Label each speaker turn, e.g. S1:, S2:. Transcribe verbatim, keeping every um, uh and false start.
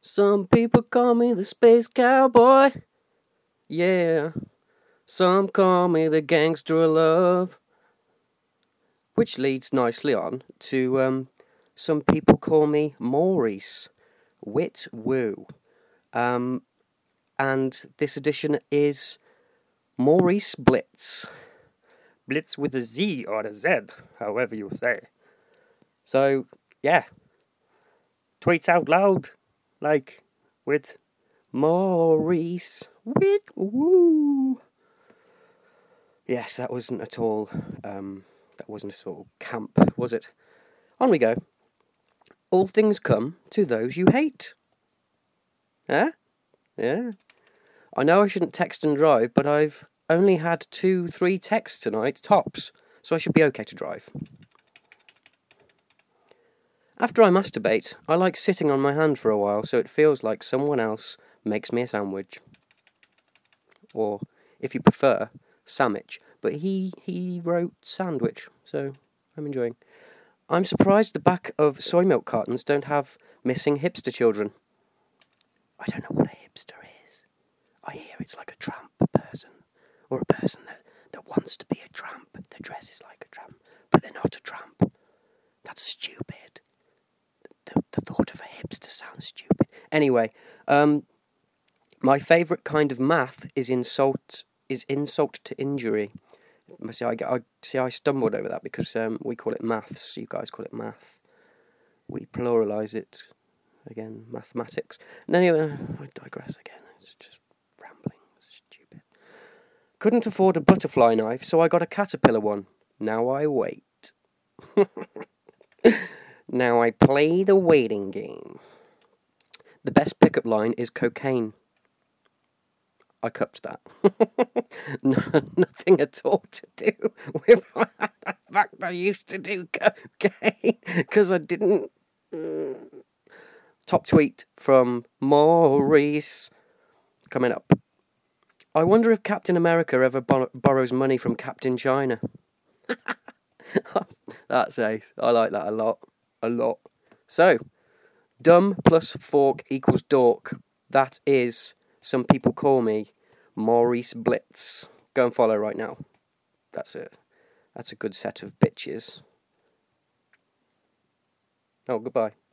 S1: Some people call me the space cowboy. Yeah. Some call me the gangster of love. Which leads nicely on to um, some people call me Maurice. Wit woo. Um, and this edition is Maurice Blitz. Blitz with a Z or a Z, however you say. So, yeah. Tweets out loud. Like, with Maurice. Wit woo. Yes, that wasn't at all, um, that wasn't at all camp, was it? On we go. All things come to those you hate. Huh? Yeah. I know I shouldn't text and drive, but I've only had two, three texts tonight, tops, so I should be okay to drive. After I masturbate, I like sitting on my hand for a while so it feels like someone else makes me a sandwich. Or, if you prefer, sandwich. But he, he wrote sandwich, so I'm enjoying. I'm surprised the back of soy milk cartons don't have missing hipster children. I don't know what a hipster is. I hear it's like a tramp person, or a person that, that wants to be a tramp, that dresses like a tramp, but they're not a tramp. That's stupid. The, the thought of a hipster sounds stupid. Anyway, um, my favourite kind of math is insult is insult to injury. See, I, I see. I stumbled over that because um, we call it maths. You guys call it math. We pluralise it. Again, mathematics. And anyway, I digress again. It's just rambling. Stupid. Couldn't afford a butterfly knife, so I got a caterpillar one. Now I wait. Now I play the waiting game. The best pickup line is cocaine. I cupped that. No, nothing at all to do with the fact I used to do cocaine, because I didn't. Mm. Top tweet from Maurice. Coming up. I wonder if Captain America ever bor- borrows money from Captain China. That's ace. I like that a lot. A lot. So, dumb plus fork equals dork. That is, some people call me Maurice Blitz. Go and follow right now. That's a, that's a good set of bitches. Oh, goodbye.